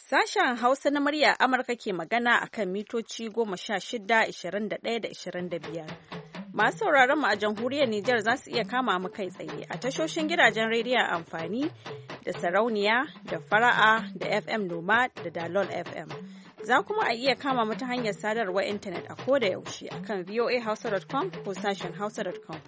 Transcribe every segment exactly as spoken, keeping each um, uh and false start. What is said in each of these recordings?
Sashen Hausa na murya Amurka ke magana a kan mitoci goma sha shida, ishirin da ɗaya da ishirin da biyar. Masu sauraron mu a jamhuriyar Nijar za su iya kama mu kai tsaye a tashoshin gidajen rediyon amfani da sarauniya da fara'a da F M Noma da Dalol F M. Za kuma a iya kama mu ta hanyar sadarwar intanet a koda yaushe a kan voa hausa dot com ko sashen hausa dot com.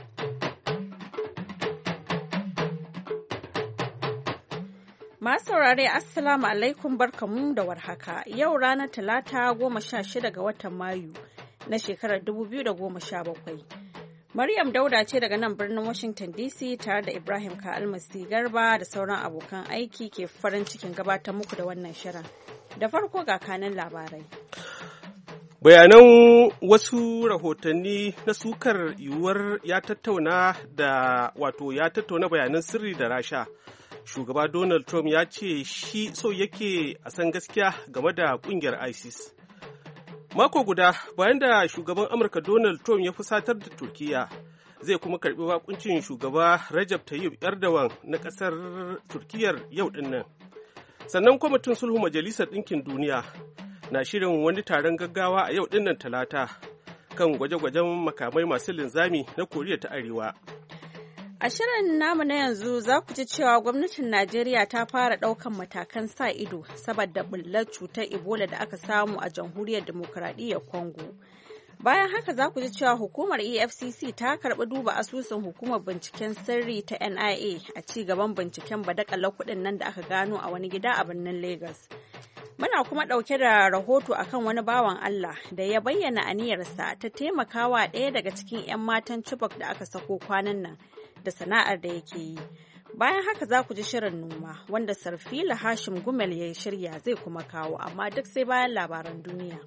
Masu saurare Assalamu alaikum barkamu da warhaka. Yau ranar Talata goma sha shida ga watan Mayu na shekarar dubu biyu da goma sha bakwai. Maryam Dauda ce daga nan birnin Washington D C tare da Ibrahim Ka'almasi Garba da sauran abokan aiki ke farin cikin gabatar muku da wannan shirin. Da farko ga kanan labarai. Bayanan wasu rahotanni na sukar yiwuwar ya tattauna da wato ya tattauna bayanan sirri da Rasha. Shugaba Donald Trump ya ce shi so yake a san gaskiya game da kungiyar ISIS. Mako guda bayan da shugaban Amurka Donald Trump ya fusatar da Turkiyya, zai kuma karbi bakuncin shugaba Recep Tayyip Erdogan na kasar Turkiyyar yau din nan. Sannan kwamitin sulhu Majalisar Ɗinkin Duniya na shirin wani taron gaggawa a yau din nan Talata kan gwaje-gwajen makamai masu linzami na Koriya ta Arewa. A shirin namu na yanzu za ku ji cewa gwamnatin Najeriya ta fara ɗaukan matakan sa ido saboda bullar cutar Ebola da aka samu a jamhuriyar demokuraɗiyyar Congo. Bayan haka za ku ji cewa hukumar E F C C ta karɓi duba asusun hukumar binciken sirri ta N I A a ci gaban binciken badakalar kuɗin nan da aka gano a wani gida a birnin Lagos. Muna kuma ɗauke da rahoto akan wani bawan Allah da ya bayyana aniyarsa ta taimakawa ɗaya daga cikin 'yan matan Chibok da aka sako kwanan nan da sana'ar da yake yi. Bayan haka za ku ji shirin noma wanda Sarfila Hashim Gumel ya shirya zai kuma kawo, amma duk sai bayan labaran duniya.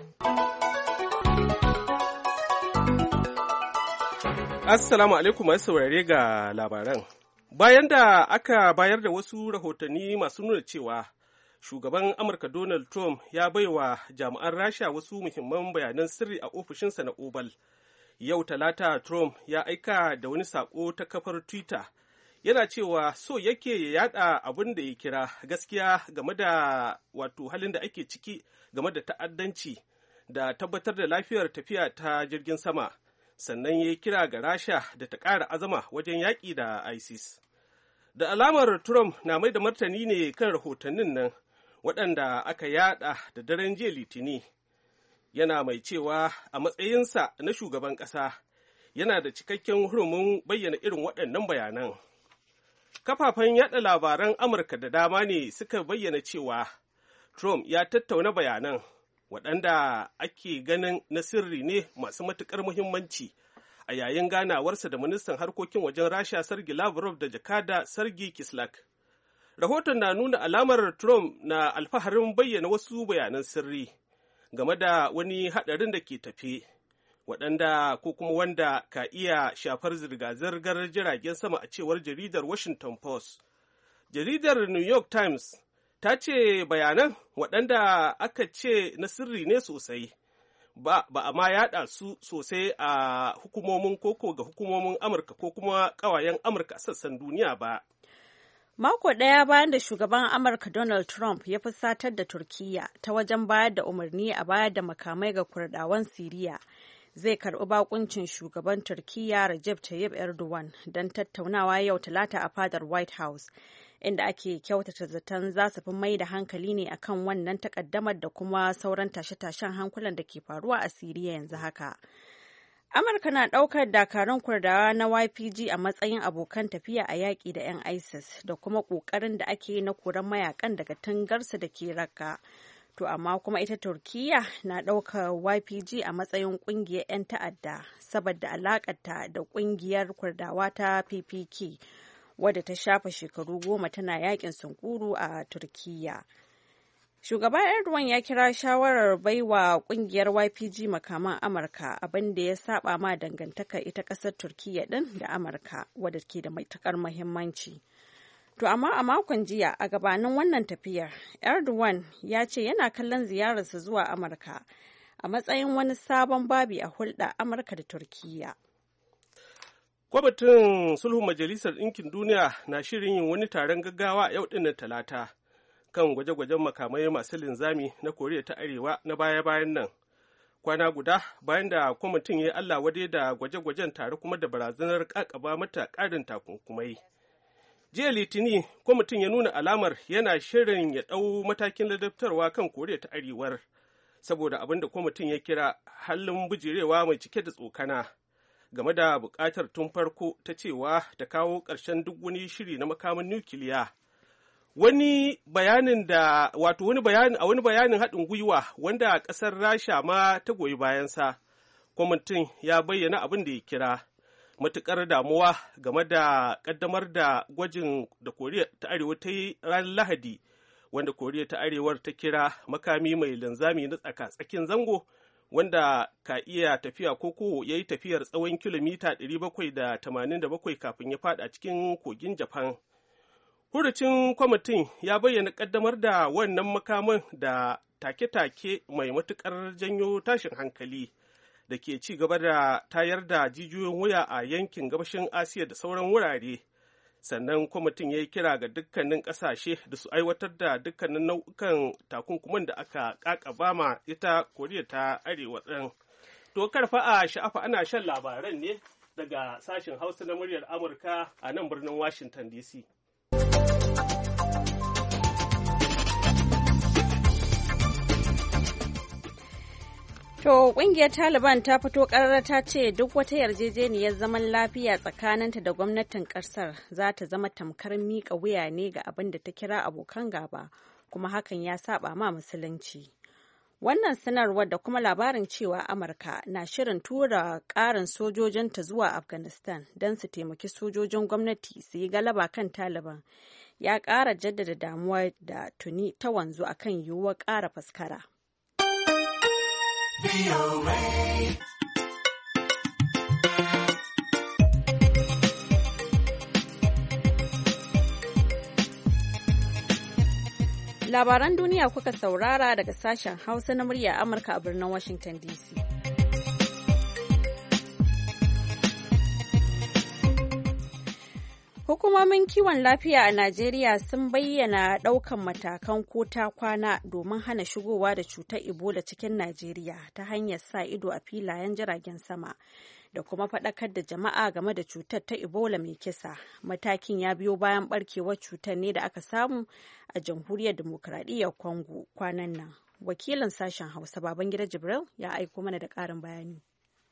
Assalamu alaikum masu saurare ga labaran. Bayan da aka bayar da wasu rahotanni masu nuna cewa shugaban Amurka Donald Trump ya baiwa jami'an Rasha wasu muhimman bayanan sirri a ofishinsa na Oval. Yau Talata Trump ya aika da wani saƙo ta kafar Twitter yana cewa so yake ya yada abin da ya kira gaskiya game da wato halin da ake ciki game da ta'addanci da tabbatar da lafiyar tafiya ta jirgin sama, sannan ya kira ga Rasha da ta ƙara azama wajen yaƙi da ISIS. Da alamar Trump na mai da martani ne kan rahotannin nan waɗanda aka yada da daren jiya Litini. Yana mai cewa a matsayinsa na shugaban ƙasa yana da cikakken hurumin bayyana irin waɗannan bayanan. Kafafen yaɗa labaran Amurka da dama ne suka bayyana cewa Trump ya tattauna bayanan waɗanda ake ganin na sirri ne masu matuƙar muhimmanci a yayin ganawarsa da ministan harkokin wajen Rasha Sergei Lavrov da jakada Sergei Kislyak. Rahoton na nuna alamar Trump na alfaharin bayyana wasu bayanan sirri game da wani haɗarin da ke tafe, waɗanda ko kuma wanda ka iya shafar zirga-zirgar jiragen sama a cewar jaridar Washington Post. Jaridar New York Times ta ce bayanan waɗanda aka ce na sirri ne sosai, ba, ba a ma yaɗa su sosai a hukumomin koko ga hukumomin Amurka ko kuma ƙawayen Amurka a sassan duniya ba. Mako ɗaya bayan da shugaban Amurka Donald Trump ya fusatar da Turkiyya ta wajen bayar da umarni a bayar da makamai ga Kurdawan Siriya, zai karɓi bakuncin shugaban Turkiyya Recep Tayyip Erdogan don tattaunawa yau Talata a fadar White House, inda ake kyautata zaton za su fi mai da hankali ne akan wannan takaddamar da kuma sauran tashe-tashen hankulan da ke faruwa a Siriya yanzu haka. Amurka na ɗaukar dakarun Kurdawa na Y P G a matsayin abokan tafiya a yaƙi da 'yan ISIS da kuma ƙoƙarin da ake yi na koran mayakan daga tangarsa da ke Raqqa. To amma kuma ita Turkiyya na ɗaukar Y P G a matsayin ƙungiyar 'yan ta'adda saboda alaƙarta da ƙungiyar Kurdawa ta P P K wadda ta shafa shekaru goma tana yaƙin sunkuru a Turkiyya. Shugaba Erdogan ya kira shawarar baiwa kungiyar Y P G makaman Amurka abin da ya saba ma dangantakar ita kasar Turkiyya din da Amurka wadda ke da maitakar muhimmanci. To amma a makon jiya a gabanin wannan tafiyar, Erdogan ya ce yana kallon ziyararsa zuwa Amurka a matsayin wani sabon babi a hulɗa Amurka da Turkiyya. Kwamitin sulhun Majalisar Ɗinkin Duniya na shirin yin wani taron gaggawa a yau ɗinnan Talata. kan gwaje-gwajen makamai masu linzami na Koriya ta Arewa na baya-bayan nan. Kwana guda bayan da kwamitin ya yi Allah wade da gwaje-gwajen tare kuma da barazanar ƙaƙaba mata ƙarin takunkumai. Jiya Litini, kwamitin ya nuna alamar yana shirin ya ɗau matakin ladabtarwa kan Koriya ta Arewar, saboda abin da kwamitin ya kira halin bijirewa mai cike da tsokana game da buƙatar tun farko ta cewa ta kawo ƙarshen duk wani shiri na makamin nukiliya. Wani bayanin da wato wani bayanin a wani bayanin haɗin gwiwa wanda ƙasar Rasha ma ta goyi bayansa, kwamitin ya bayyana abin da ya kira matuƙar damuwa game da ƙaddamar da gwajin da Koriya ta Arewa ta yi ranar Lahadi, wanda Koriya ta Arewar ta kira makami mai linzami na tsaka-tsakin zango, wanda ka iya tafiya koko ya yi tafiyar tsawon kilomita ɗari bakwai da tamanin da bakwai kafin ya faɗa cikin kogin Japan. Hurucin kwamitin ya bayyana ƙaddamar da wannan makaman da take-take mai matuƙar janyo tashin hankali da ke ci gaba da tayar da jijiyoyin wuya a yankin gabashin Asiya da sauran wurare. Sannan kwamitin ya yi kira ga dukkanin ƙasashe da su aiwatar da dukkanin nau'ukan takunkuman da aka ƙaƙaba ma ita Koriya ta Arewa ɗin. To karfa a sha'afa ana shan labaran ne daga sashen Hausa na muryar Amurka a nan birnin Washington D C. To, ƙungiyar Taliban ta fito ƙarara ta ce duk wata yarjejeniyar zaman lafiya tsakaninta da gwamnatin ƙasar za ta zama tamkar miƙa wuya ne ga abin da ta kira abokan gaba, kuma hakan ya saba ma musulunci. Wannan sanarwar da kuma labarin cewa Amurka na shirin tura ƙarin sojojinta zuwa Afghanistan don su taimaki sojojin gwamnati su yi galaba kan Taliban ya ƙara jaddada damuwa da tuni ta wanzu akan yiwuwar ƙara faskara. Labaran duniya kuka saurara daga sashen Hausa na murya Amurka a birnin Washington D C. Hukumomin kiwon lafiya a Najeriya sun bayyana ɗaukan matakan ko ta kwana domin hana shigowa da cutar Ebola cikin Najeriya ta hanyar sa ido a filayen jiragen sama da kuma faɗakar da jama'a game da cutar ta Ebola mai kisa. Matakin ya biyo bayan ɓarkewar cutar ne da aka samu a Jamhuriyar Dimokuraɗiyyar Congo kwanan nan. Wakilin sashen Hausa Babangida Jibril ya aiko mana da ƙarin bayani.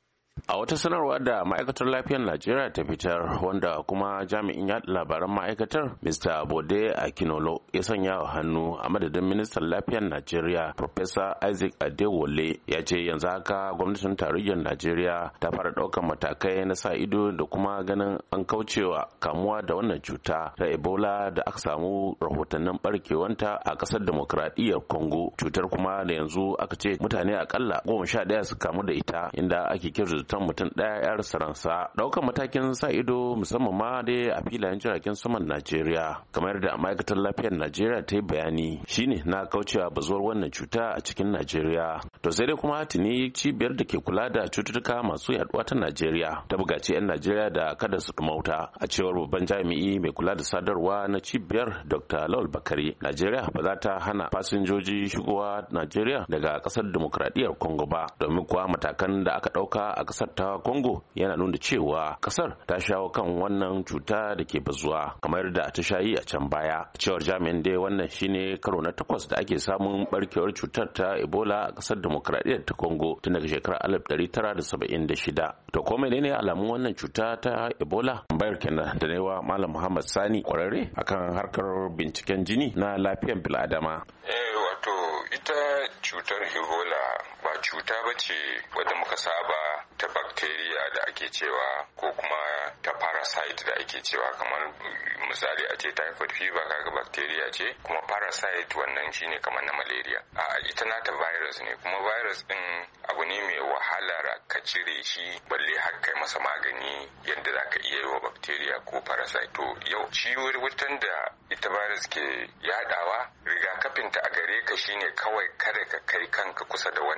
A wata sanarwa da ma'aikatar lafiyar Najeriya ta fitar, wanda kuma jami'in yaɗa labaran ma'aikatar Mister Bode Akinolo ya sanya wa hannu a madadin ministan lafiyar Najeriya Professor Isaac Adewole, ya ce yanzu haka gwamnatin tarayyar Najeriya ta fara ɗaukar matakai na sa ido da kuma ganin an kaucewa kamuwa da wannan cuta ta Ebola da aka samu rahotannin barkewanta a ƙasar Demokradiyyar Congo. Cutar kuma da yanzu aka ce mutane akalla goma sha ɗaya su kamu da ita, inda ake kirta tan mutum ɗaya ya rasa ransa. Ɗaukar matakin sa ido musamman ma dai a filayen jiragen saman Najeriya, kamar da ma'aikatar lafiyar Najeriya ta yi bayani, shine na kaucewa bazuwar wannan cuta a cikin Najeriya. To sai dai kuma tuni cibiyar da ke kula da cututtuka masu yaduwa ta Najeriya ta buƙaci 'yan Najeriya da kada su dumauta. A cewar babban jami'i mai kula da sadarwa na cibiyar Doctor Lawal Bakari, Najeriya ba za ta hana fasinjoji shigowa Najeriya daga ƙasar Demokradiyyar Congo ba, domin kuwa matakan da aka ɗauka a ƙasar ta Congo yana nuna cewa kasar ta shawo kan wannan cuta da ke bazuwa kamar da ta shayi a can baya. Cewar jami'in dai wannan shine karo na takwas da ake samun barkewar cutar ta Ebola a kasar Demokradiyyar ta Congo tun daga shekarar alif ɗari tara da saba'in da shida. To ko menene alamun wannan cuta ta Ebola? Bayar kenan da newa Malam Muhammad Sani, kwararre akan harkar binciken jini na lafiyar bil'adama. Eh wato ita cutar Ebola ba cuta bace wadda muka saba ta bacteria da ake cewa ko kuma ta parasite da ake cewa, kamar misali a ce typhoid fever kaga bacteria ce, kuma parasite wannan shine kamar na malaria. A ita nata virus ne, kuma virus din abu ne mai wahalar ka cire shi balle har kai masa magani yadda zaka iya yi wa bacteria ko parasite. To yau ciwon da ita virus ke yadawa, rigakafinta a gare ka shine kawai kada ka kai kanka kusa da wanda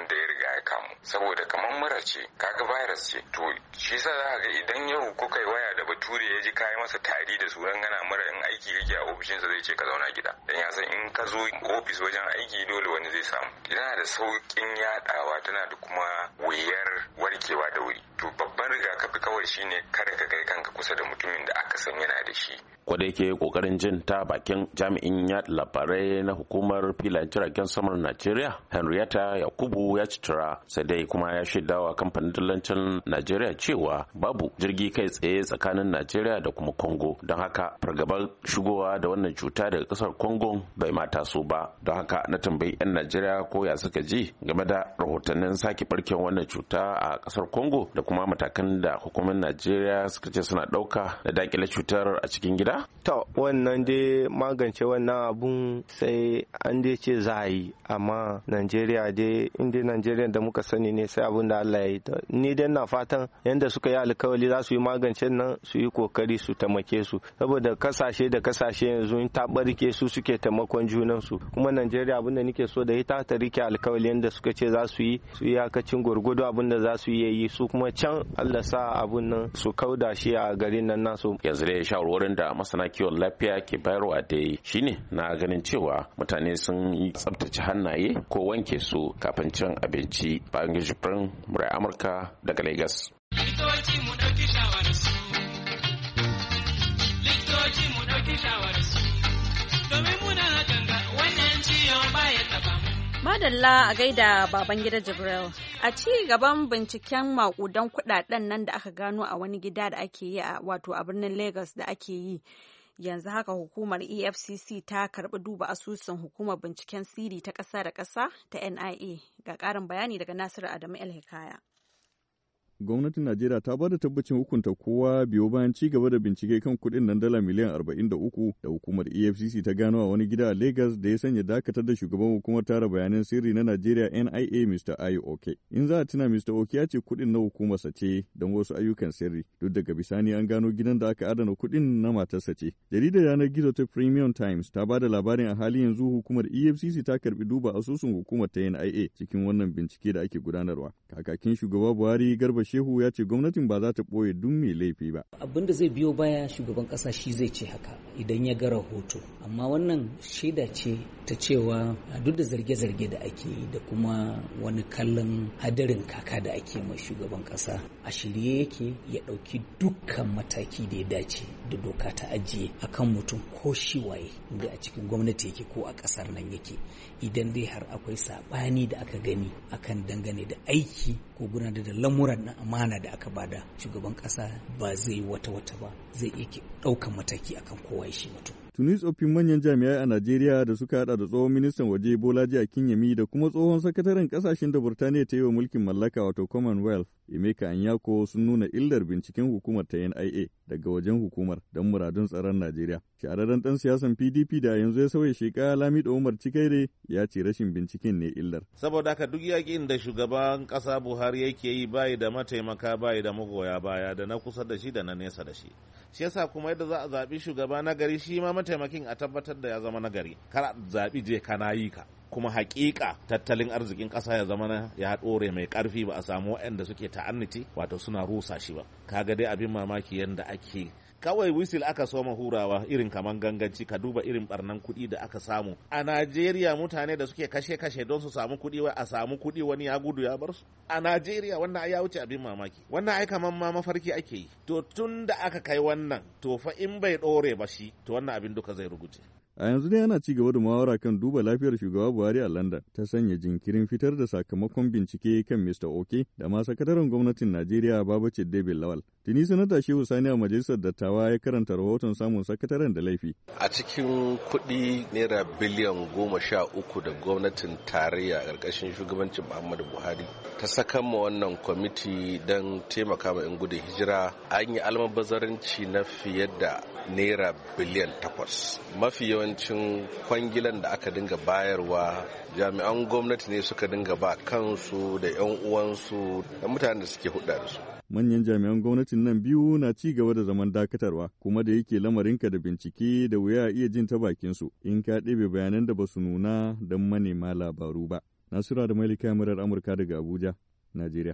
wanda ya riga ya kamu, saboda kamar mura ce kaga virus ce, to shi yasa za ga idan yau kuka yi waya da bature ya ji kayi masa tari da sunan gana mura, in aiki kake a ofishinsa zai ce ka zauna gida, dan ya san in ka zo ofis wajen aiki dole wani zai samu. Tana da sauƙin yaɗawa, tana da kuma wuyar warkewa da wuri. To babban rigakafi kawai shine kada ka kai kanka kusa da mutumin da aka san yana da shi. Kwada yake kokarin jin ta bakin jami'in yaɗa labarai na hukumar filayen jiragen samar Najeriya Henrietta Yakubu ya citira, sai dai kuma ya shaidawa kamfanin dillancin Najeriya cewa babu jirgi kai tsaye tsakanin Najeriya da kuma Congo, don haka fargabar shigowa da wannan cuta daga kasar Congo bai mata so ba. Don haka na tambayi 'yan Najeriya ko ya suka ji game da rahotannin sake barkewar wannan cuta a kasar Congo da kuma matakan da hukumar Najeriya suka ce suna ɗauka da dakile cutar a cikin gida. To wannan dai magance wannan abun sai an dai ce za a yi, amma Najeriya dai inda Najeriya da muka sani ne sai abun da Allah ya yi. Ni dai na fatan yanda suka yi alkawari za su yi magance nan su yi kokari su taimake su, saboda kasashe da kasashe yanzu in ta barke su suke taimakon junan su, kuma Najeriya abun da nake so da ita ta rike alkawari yanda suka ce za su yi su yi yakacin gurgudu abun da za su yi su kuma can Allah sa abun nan su kauda shi a garin nan nasu. Yanzu dai shawarwarin da masana kiwon lafiya ke bayarwa dai shine na ganin cewa mutane sun yi tsabtace hannaye ko wanke su kafin cin abinci. Bayan Jibrin murai Amurka daga Lagos. Likitoci mu dauki shawararsu. Likitoci mu dauki shawararsu. Domin muna ganga wannan ciwon baya taba mu. Madalla a gaida baban gida Jibril. A ci gaban binciken makudan kudaden nan da aka gano a wani gida da ake yi a wato a birnin Lagos da ake yi. Yanzu haka hukumar E F C C ta karbi duba asusun hukumar binciken sirri ta ƙasa da ƙasa ta N I A. Ga ƙarin bayani daga Nasiru Adamu El Hikaya. Gwamnatin Najeriya ta ba da tabbacin hukunta kowa biyo bayan ci gaba da bincike kan kuɗin nan dala miliyan arba'in da uku da hukumar E F C C ta gano a wani gida a Lagos da ya sanya dakatar da shugaban hukumar tara bayanan sirri na Najeriya N I A Mister Ayo Oke. In za a tuna Mister Oke ya ce kuɗin na hukumarsa ce don wasu ayyukan sirri, duk daga bisani an gano gidan da aka adana kuɗin na matarsa ce. Jaridar yanar gizo ta Premium Times ta ba da labarin a halin yanzu hukumar E F C C ta karbi duba asusun hukumar ta N I A cikin wannan bincike da ake gudanarwa. Kakakin shugaba Buhari Garba Shehu ya ce gwamnatin ba za ta ɓoye duk mai laifi ba. Abin da zai biyo baya shugaban ƙasa shi zai ce haka idan ya ga rahoto. Amma wannan shaida ce ta cewa duk da zarge-zarge da ake yi da kuma wani kallon hadarin kaka da ake mai shugaban ƙasa, a shirye yake ya ɗauki dukkan mataki da ya dace da doka ta ajiye akan mutum ko shi waye inda a cikin gwamnati yake ko a ƙasar nan yake, idan dai har akwai saɓani da aka gani akan dangane da aiki ko gudanar da lamuran na amana da aka bada, shugaban kasa ba zai yi wata wata ba, zai iya ɗaukan mataki akan kowa shi mutum. Tuni tsoffin manyan jami'ai a Najeriya da suka hada da tsohon ministan waje Bolaji Akinyemi da kuma tsohon sakataren kasashen da Burtaniya ta yi wa mulkin mallaka wato Commonwealth Emeka Anyako sun nuna illar binciken hukumar ta N I A daga wajen hukumar don muradun tsaron Najeriya. Shahararren dan siyasan P D P da yanzu ya sauya sheka Lamido Umar Cikaire ya ce rashin binciken ne illar. Saboda haka duk yakin da shugaban kasa Buhari yake yi bai da mataimaka bai da magoya baya da na kusa da shi da na nesa da shi. Shi yasa kuma yadda za a zaɓi shugaba na gari shi ma mataimakin a tabbatar da ya zama na gari. Kar a zaɓi je kana yi ka. Kuma hakika tattalin arzikin ƙasa ya zama na ya ɗore mai ƙarfi ba a samu waɗanda suke ta'anniti wato suna rusa shi ba. Kaga dai abin mamaki yadda ake kawai wisil aka soma hurawa irin kaman ganganci, ka duba irin barnan kuɗi da aka samu a Najeriya. Mutane da suke kashe-kashe don su samu kuɗi, wai a samu kuɗi wani ya gudu ya bar su a Najeriya. Wannan ya wuce abin mamaki, wannan ai kaman ma mafarki ake yi. To tun da aka kai wannan, to fa in bai ɗore ba shi, to wannan abin duka zai ruguje. A yanzu dai ana ci gaba da muhawara kan duba lafiyar shugaba Buhari a London ta sanya jinkirin fitar da sakamakon bincike kan Mister Oke da ma sakataren gwamnatin Najeriya Babacir David Lawal. Tuni sanata Shehu Sani a majalisar dattawa ya karanta rahoton samun sakataren da laifi. A cikin kuɗi naira biliyan goma sha uku da gwamnatin tarayya a ƙarƙashin shugabancin Muhammadu Buhari ta sakan ma wannan kwamiti don taimaka ma 'yan gudun hijira, an yi almabazaranci na fiye da naira biliyan takwas. Mafi yawancin kwangilan da aka dinga bayarwa jami'an gwamnati ne suka dinga ba kansu da 'yan uwansu da mutanen da suke hudda da su. Manyan jami'an gwamnatin nan biyu na ci gaba da zaman dakatarwa, kuma da yake lamarinka da bincike da wuya iya jin ta bakinsu in ka ɗebe bayanan da ba su nuna don manema labaru ba. Nasura da Malika murar Amurka daga Abuja, Najeriya.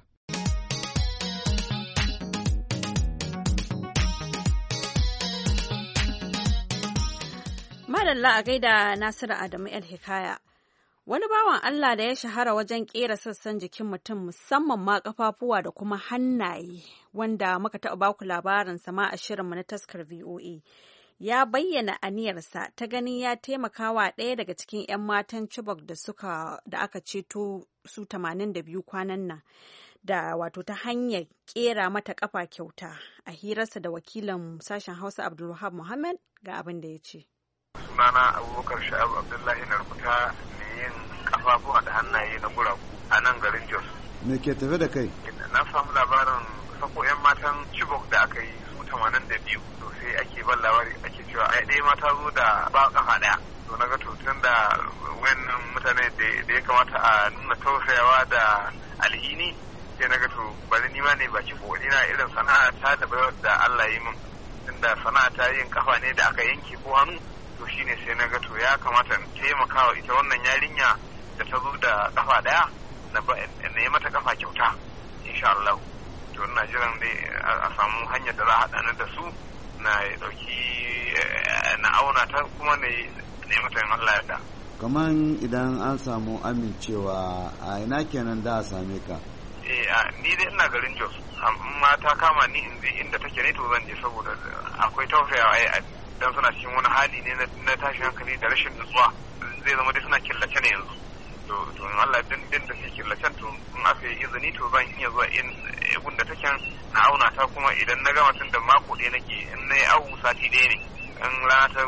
Madalla a gaida Nasiru Adamu El Hikaya. Wani bawan Allah da ya shahara wajen ƙera sassan jikin mutum musamman ma ƙafafuwa da kuma hannaye, wanda muka taɓa baku labarin sama a shirinmu na taskar V O A. Ya bayyana aniyarsa ta ganin ya taimakawa ɗaya daga cikin 'yan matan Chibok da suka da aka ceto su tamanin da biyu kwanan nan, da wato ta hanyar ƙera mata ƙafa kyauta. A hirarsa da wakilin sashen Hausa Abdulwahab Muhammad ga abin da ya ce. Sunana Abubakar Sha'ab Abdullahi na rubuta ne yin kafafuwa da hannaye na guragu a nan garin Jos. Me ke tafe da kai? Na samu labarin sako 'yan matan Chibok da aka yi su tamanin da biyu. To sai ake ban labari ake cewa ai ɗaya mata zo da ba kafa ɗaya. To na ga tun da wayannan mutane da ya kamata a nuna tausayawa da alhini sai na ga to bari ni ma ne baki ko ina irin sana'a ta da bayar da Allah yi min. Tunda sana'a ta yin kafa ne da aka yanke ko hannu. To shine sai na ga to ya kamata in taimaka wa ita wannan yarinya da ta zo da kafa daya na yi mata kafa kyauta insha Allah. To ina jiran dai a samu hanyar da za a haɗa da su na dauki na auna ta kuma na yi mata yin Allah yadda. Kaman idan an samu amincewa a ina kenan da a same ka? Eh ni dai ina garin Jos amma ta kama ni in je inda take ne to zan je saboda akwai tausayawa ai dan suna cikin wani hali ne na tashin hankali da rashin nutsuwa zai zama dai suna killace ne yanzu to to in Allah din din da ke killacen to in aka yi izini to zan iya zuwa in gun da take na auna ta kuma idan na gama tun da mako ɗaya nake in na yi awu sati ɗaya ne in rana ta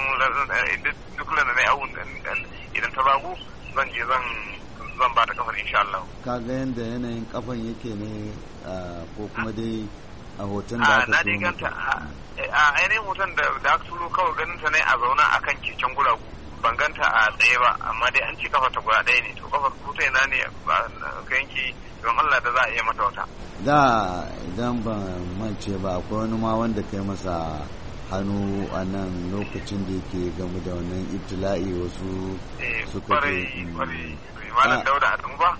duk rana na yi awu idan ta bagu zan je zan zan ba ta kafar insha Allah. Ka ga yanda yanayin kafan yake ne ko kuma dai a hoton da aka na dai ganta a ainihin hoton da aka turo kawai ganin ta ne a zauna a kan keken guragu ban ganta a tsaye ba amma dai an ce kafa ta guda ɗaya ne to kafa kuta ina ne ka yanki don Allah da za a iya mata wata. Da idan ban mance ba akwai wani ma wanda kai masa hannu a nan lokacin da yake game da wannan ibtila'i wasu suka ce malam Dauda Adamu ba?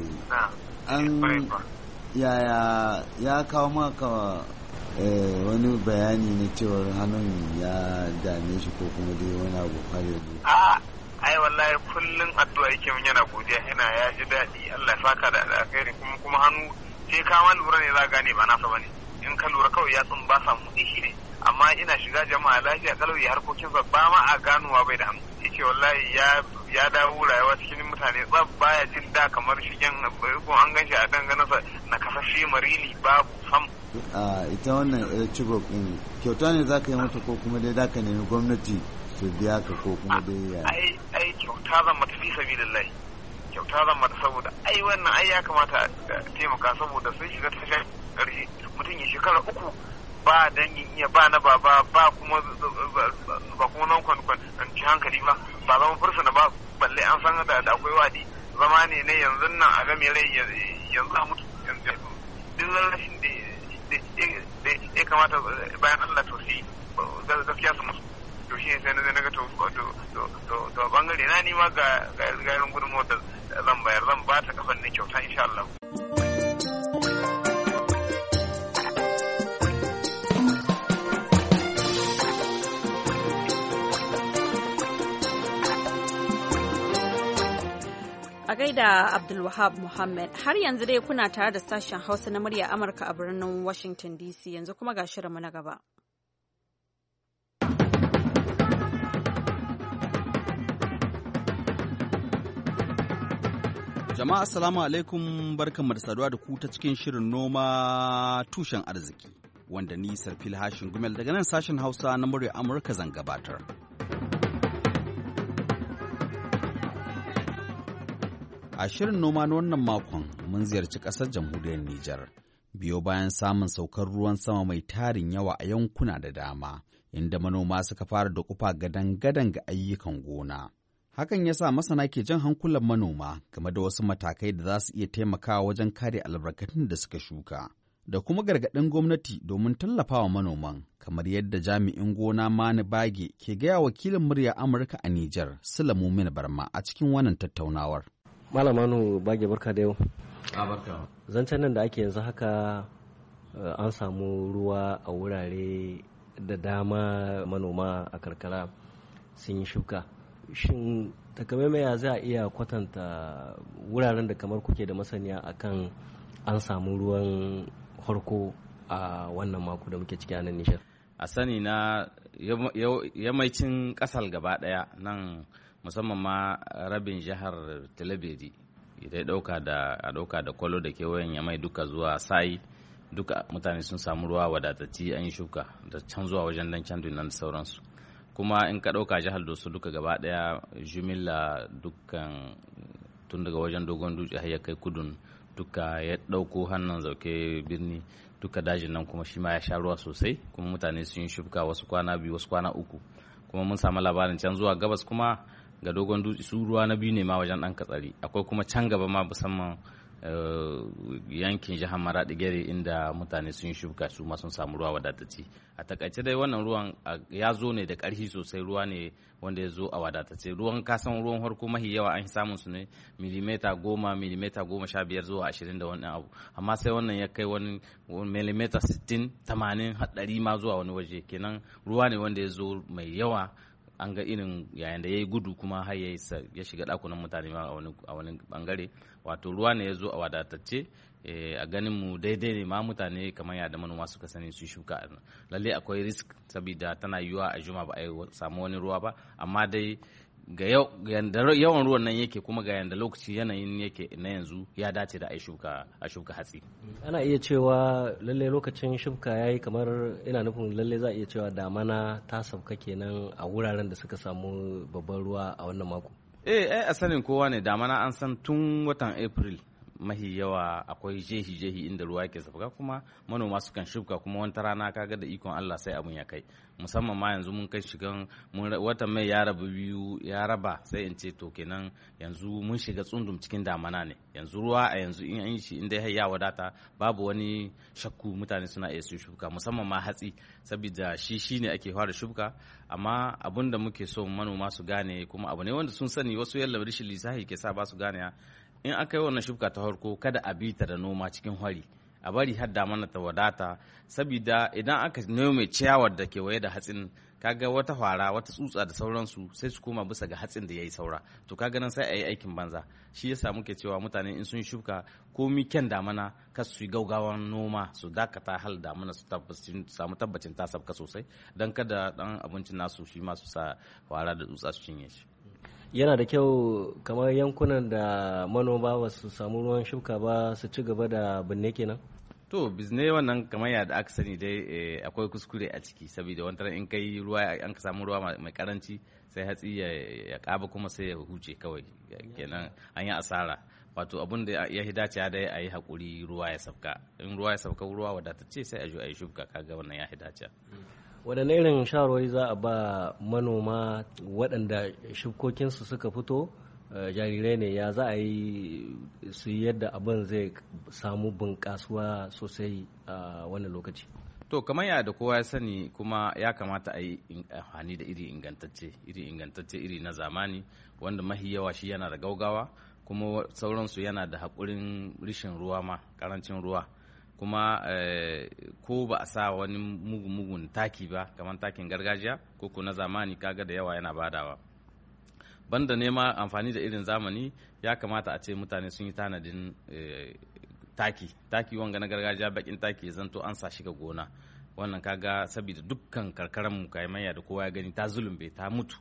an yaya ya kawo maka wani bayani na cewar hannun ya dame shi ko kuma dai wani abu fare da a ai wallahi kullun addu'a yake min yana godiya yana ya ji daɗi Allah ya saka da alkhairi kuma kuma hannu sai ka ma lura ne za gane ba nasa bane in ka lura kawai ya tsun ba sa mu shi ne amma ina shiga jama'a lafiya kalau ya harkokin sa ba ma a ganowa bai da hannu yace wallahi ya ya dawo rayuwa cikin mutane tsab baya jin da kamar shigen ko an ganshi a danganasa na kasashe marini babu sam. a ita wannan Chibok din kyauta ne za ka yi mata ko kuma dai za ka nemi gwamnati su biya ka ko kuma dai ya ai ai kyauta zan mata fi sabilillahi kyauta zan mata saboda ai wannan ai ya kamata taimaka saboda sun shiga tashin ƙarshe mutum ya shekara uku ba dangin iya ba na baba ba kuma ba kuma nan kwankwan ci hankali ba ba zama fursuna ba balle an san da akwai wadi zama ne na yanzu nan a game rai yanzu a mutu duk rashin da ya kamata bayan Allah to si gaskiya su musu to shi ne sai na ga to to bangare na ni ma ga ga irin gudunmuwar da zan bayar zan ba ta kafan ne kyauta insha Allah. A gaida Abdulwahab Muhammad, har yanzu dai kuna tare da sashen Hausa na murya Amurka a birnin Washington D C, yanzu kuma ga shirinmu na gaba. Jama'a assalamu alaikum, barkanmu da saduwa da ku ta cikin shirin noma tushen arziki, wanda ni Sarfil Hashin Gumel daga nan sashen Hausa na murya Amurka zan gabatar. A shirin noma na wannan makon mun ziyarci ƙasar jamhuriyar Nijar, biyo bayan samun saukar ruwan sama mai tarin yawa a yankuna da dama, inda manoma suka fara da kufa gadan-gadan ga ayyukan gona. Hakan ya sa masana ke jan hankulan manoma game da wasu matakai da za su iya taimakawa wajen kare albarkatun da suka shuka, da kuma gargaɗin gwamnati domin tallafawa manoman, kamar yadda jami'in gona Mani Bage ke gaya wakilin murya Amurka a Nijar, Sulamu Min Barma a cikin wannan tattaunawar. Malamanu Bage barka da yau. A barka. Zancen nan da ake yanzu haka an samu ruwa a wurare da dama, manoma a karkara sun yi shuka. Shin takamaimai za a iya kwatanta wuraren da kamar kuke da masaniya akan an samu ruwan harko a wannan mako da muke ciki a nan Nijar? A sani na yamaicin kasar gaba daya nan, musamman ma rabin jihar Talabiri, idan dauka da a dauka da kwalo da kewayen yamai duka zuwa sai duka mutane sun samu ruwa wadatacci, an yi shuka da can zuwa wajen dan can nan da sauransu. Kuma in ka dauka jihar Doso duka gaba daya jumilla dukkan tun daga wajen dogon dutse har ya kai kudun duka ya dauko hannun zauke birni duka dajin nan kuma shi ma ya sha ruwa sosai, kuma mutane sun yi shuka wasu kwana biyu wasu kwana uku. Kuma mun samu labarin can zuwa gabas kuma ga dogon dutse su ruwa na biyu ne ma wajen dan katsari, akwai kuma can gaba ma musamman yankin jihar Maradi Gere inda mutane sun yi shuka su ma sun samu ruwa wadatacce. A takaice dai wannan ruwan ya zo ne da ƙarfi sosai, ruwa ne wanda ya zo a wadatacce. Ruwan kasan ruwan harko mahi yawa an samun su ne milimeta goma milimeta goma sha biyar zuwa ashirin da wani abu, amma sai wannan ya kai wani milimeta sittin tamanin haɗari ma zuwa wani waje. Kenan ruwa ne wanda ya zo mai yawa, an ga irin yayin da ya yi gudu kuma har ya shiga ɗakunan mutane ma a wani bangare. Wato ruwa ne ya zo a wadatacce, a ganin mu daidai ne ma mutane kamar yadda manoma suka sani su shuka. Lalle akwai risk saboda tana yiwuwa a juma ba a samu wani ruwa ba, amma dai ga yawan ruwan nan yake kuma ga yanda lokaci yanayin yake na yanzu ya dace da a shuka a shuka hatsi. Ana iya cewa lalle lokacin shuka yayi, kamar ina nufin lalle za a iya cewa damana ta sauka kenan a wuraren da suka samu babban ruwa a wannan mako. Eh ai a sanin kowa ne damana an san tun watan April mahi yawa akwai jehi-jehi inda ruwa yake sauka, kuma manoma sukan shuka, kuma wata rana kaga da ikon Allah sai abun ya kai. Musamman ma yanzu mun kai shigan watan mai ya raba biyu ya raba, sai in ce to kenan yanzu mun shiga tsundum cikin damana ne. Yanzu ruwa a yanzu in an yi shi inda ya wadata babu wani shakku mutane suna iya su shuka, musamman ma hatsi saboda shi shine ake fara shuka. Amma abun da muke so manoma su gane, kuma abu ne wanda sun sani wasu yalla rishin lissafi ke sa ba su gane, in aka yi wannan shuka ta farko kada a bi ta da noma cikin hwari, a bari har da mana ta wadata, saboda idan aka nome ciyawar da kewaye da hatsin kaga wata fara wata tsutsa da sauransu sai su koma bisa ga hatsin da yayi saura, to kaga nan sai a yi aikin banza. Shi yasa muke cewa mutane in sun shuka komi kyan damana kar su yi gaugawan noma, su dakata hal damana su samu tabbacin ta sabka sosai, don kada dan abincin nasu shi ma su sa fara da tsutsa su cinye shi. Yana da kyau kamar yankunan da manoma ba su samu ruwan shuka ba su ci gaba da binne kenan? To bizne wannan kamar yadda aka sani dai akwai kuskure a ciki, saboda wani in kai ruwa an ka samu ruwa mai karanci sai hatsi ya kaba kuma sai ya huce kawai, kenan an yi asara. Wato abun da ya hidace dai a yi haƙuri ruwa ya sauka, in ruwa ya sauka ruwa wadatacce sai a zo a yi shuka, kaga wannan ya hidace. Waɗanne irin shawarwari za a ba manoma waɗanda shukokinsu suka fito jarirai ne, ya za a yi su yadda abin zai samu bunƙasuwa sosai a wannan lokaci? To kamar ya da kowa ya sani, kuma ya kamata a yi amfani da iri ingantacce iri ingantacce iri na zamani, wanda mahi yawa shi yana da gaugawa, kuma sauransu yana da haƙurin rishin ruwa ma ƙarancin ruwa. Kuma eh, ko ba a sa wani mugun taki ba kamar takin gargajiya ko ko na zamani, kaga da yawa yana badawa. Banda nema amfani da irin zamani, ya kamata a ce mutane sun yi tanadin eh, taki taki wanga na gargajiya, bakin taki ya zanto an sa shi ga gona. Wannan kaga saboda dukkan karkaran mu kaimaiya da kowa ya gani ta zulumbe ta mutu,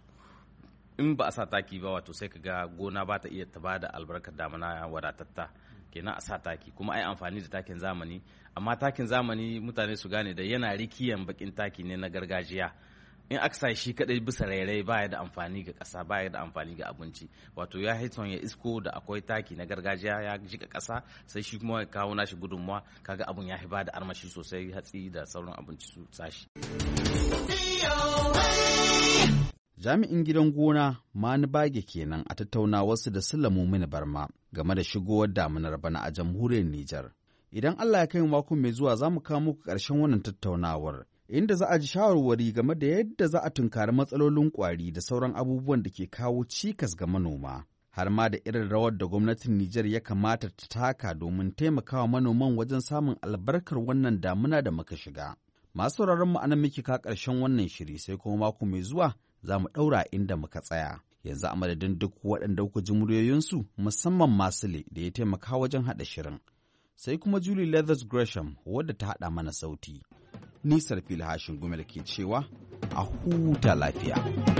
in ba a sa taki ba wato sai kaga gona ba ta iya ta bada albarkar damana wadatatta. Kenan a sa taki, kuma ai amfani da takin zamani, amma takin zamani mutane su gane da yana rikiyan bakin taki ne na gargajiya. In aka sa shi kadai bisa rairai baya da amfani ga ƙasa, baya da amfani ga abinci. Wato ya hiton ya isko da akwai taki na gargajiya ya jika ƙasa, sai shi kuma ya kawo nashi gudunmuwa, kaga abun ya ba da armashi sosai, hatsi da sauran abinci su tashi. Jami'in gidan gona Mani Bage kenan a tattauna wasu da Sulamu Mini Barma game da shigowar damunar bana a jamhuriyar Nijar. Idan Allah ya kai mako mai zuwa za mu kawo muku ƙarshen wannan tattaunawar, inda za a ji shawarwari game da yadda za a tunkari matsalolin ƙwari da sauran abubuwan da ke kawo cikas ga manoma. har ma da irin rawar da gwamnatin Nijar ya kamata ta taka domin taimakawa manoman wajen samun albarkar wannan damuna da muka shiga. Masu sauraron mu anan muke ka ƙarshen wannan shiri sai kuma mako mai zuwa za mu ɗaura inda muka tsaya. Yanzu a madadin duk waɗanda kuka ji muryoyinsu musamman Masile da ya taimaka wajen haɗa shirin. Sai kuma Julie Leathers Gresham wadda ta haɗa mana sauti. Nisar fili hashin gumel ke cewa a huta lafiya.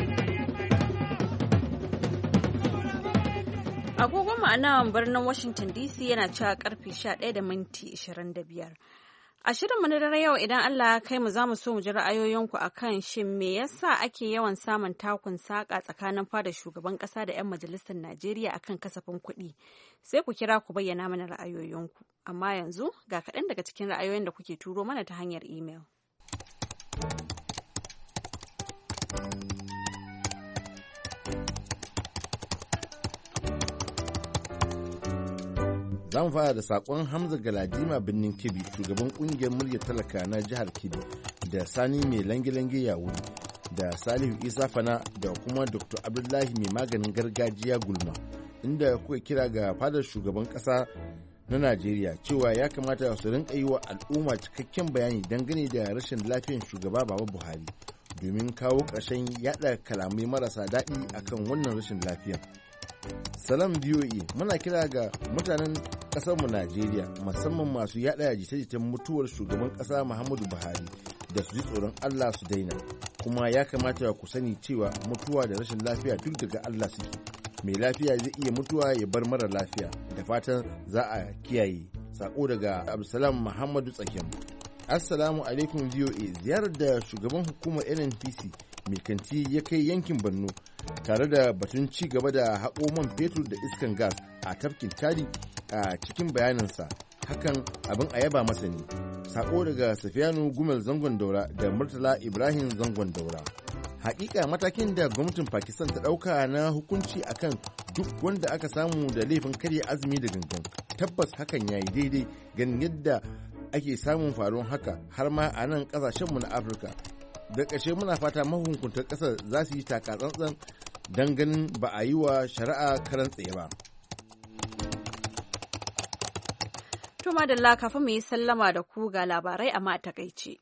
Agogon ma'ana birnin Washington D C yana cewa karfe sha ɗaya da minti ashirin da biyar. A shirinmu na dare yau idan Allah ya kai mu za mu so mu ji ra'ayoyinku a kan shin me yasa ake yawan samun takun saƙa tsakanin fadar shugaban ƙasa da 'yan majalisar Najeriya akan kasafin kuɗi. Sai ku kira ku bayyana mana ra'ayoyinku. Amma yanzu ga kaɗan daga cikin ra'ayoyin da kuke turo mana ta hanyar imel. za mu fara da sakon Hamza Galadima birnin Kebbi, shugaban kungiyar muryar talaka na jihar Kebbi, da Sani mai lange-lange ya wuri, da Salihu Isa Fana, da kuma Doctor Abdullahi mai maganin gargajiya Gulma, inda kuka kira ga fadar shugaban kasa na Najeriya cewa ya kamata su rinka yi wa al'umma cikakken bayani dangane da rashin lafiyar shugaba Baba Buhari domin kawo ƙarshen yada kalamai marasa daɗi akan wannan rashin lafiya. Salam V O A, muna kira ga mutanen ƙasarmu Najeriya musamman masu yada jita-jitan mutuwar shugaban ƙasa Muhammadu Buhari da su ji tsoron Allah su daina, kuma ya kamata ku sani cewa mutuwa da rashin lafiya duk daga Allah suke. Mai lafiya zai iya mutuwa ya bar mara lafiya, da fatan za a kiyaye. Sako daga Abdulsalam Muhammadu Tsakin. Assalamu alaikum V O A, ziyarar da shugaban hukumar N N P C mai kanti ya kai yankin Borno tare da batun ci gaba da haƙo man fetur da iskan gas a tafkin Chadi a cikin bayaninsa, hakan abin a yaba masa ne. Sako daga Safiyanu Gumel Zangon Daura da Murtala Ibrahim Zangon Daura. Hakika matakin da gwamnatin Pakistan ta ɗauka na hukunci akan duk wanda aka samu da laifin karya azumi da gangan, tabbas hakan yayi daidai ganin yadda ake samun faruwar haka har ma a nan ƙasashenmu na Afirka. Da ƙarshe muna fata mahukuntan ƙasar za su yi takatsantsan don ganin ba a yi wa shari'a karan tsaye ba. To madalla, kafin mu yi sallama da ku ga labarai amma a takaice.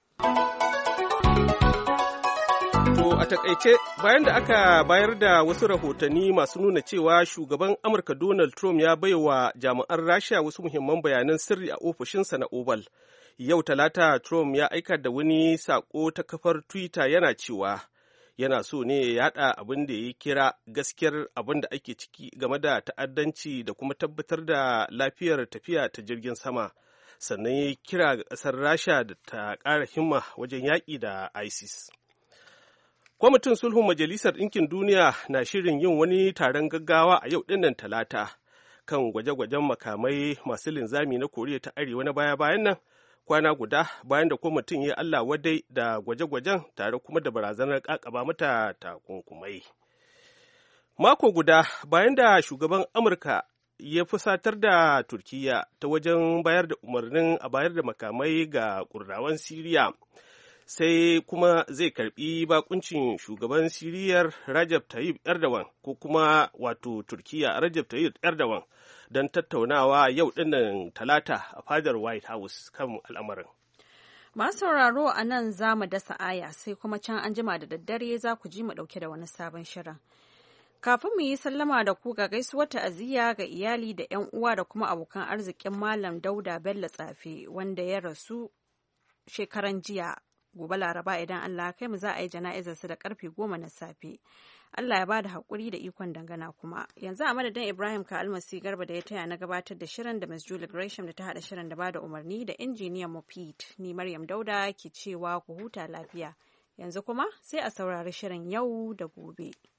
To a takaice, bayan da aka bayar da wasu rahotanni masu nuna cewa shugaban Amurka Donald Trump ya baiwa jami'an Rasha wasu muhimman bayanan sirri a ofishinsa na Oval. Yau Talata, Trump ya aika da wani saƙo ta kafar Twitter yana cewa yana so ne ya yaɗa abin da ya kira gaskiyar abin da ake ciki game da ta'addanci da kuma tabbatar da lafiyar tafiya ta jirgin sama. Sannan ya kira ga ƙasar Rasha da ta ƙara himma wajen yaƙi da ISIS. Kwamitin Sulhun Majalisar Ɗinkin Duniya na shirin yin wani taron gaggawa a yau ɗinnan Talata kan gwaje-gwajen makamai masu linzami na Koriya ta Arewa na baya-bayan nan, kwana guda bayan da kwamitin ya Allah wadai da gwaje-gwajen tare kuma da barazanar ƙaƙaba mata takunkumai. Mako guda bayan da shugaban Amurka ya fusatar da Turkiyya ta wajen bayar da umarnin a bayar da makamai ga Kurdawan Siriya, sai kuma zai karbi bakuncin shugaban Siriyar Rajab Tayyip Erdogan ko kuma wato Turkiyya Rajab Tayyip Erdogan don tattaunawa yau dinnan Talata a fadar White House kan al'amarin. Masu sauraro a nan za mu dasa aya sai kuma can an jima da daddare za ku ji mu ɗauke da wani sabon shirin. Kafin mu yi sallama da ku ga gaisuwar ta'aziyya ga iyali da 'yan uwa da kuma abokan arzikin Malam Dauda Bello Tsafe wanda ya rasu shekaran jiya. Gobe Laraba idan Allah kai mu za a yi jana'izarsa da karfe goma na safe. Allah ya bada haƙuri da ikon dangana kuma. Yanzu a madadin Ibrahim ka almasi garba da ya taya na gabatar da shirin da Miss Julie Gresham da ta haɗa shirin da bada umarni da injiniyan mu Pete. Ni Maryam Dauda ke cewa ku huta lafiya. Yanzu kuma sai a saurari shirin yau da gobe.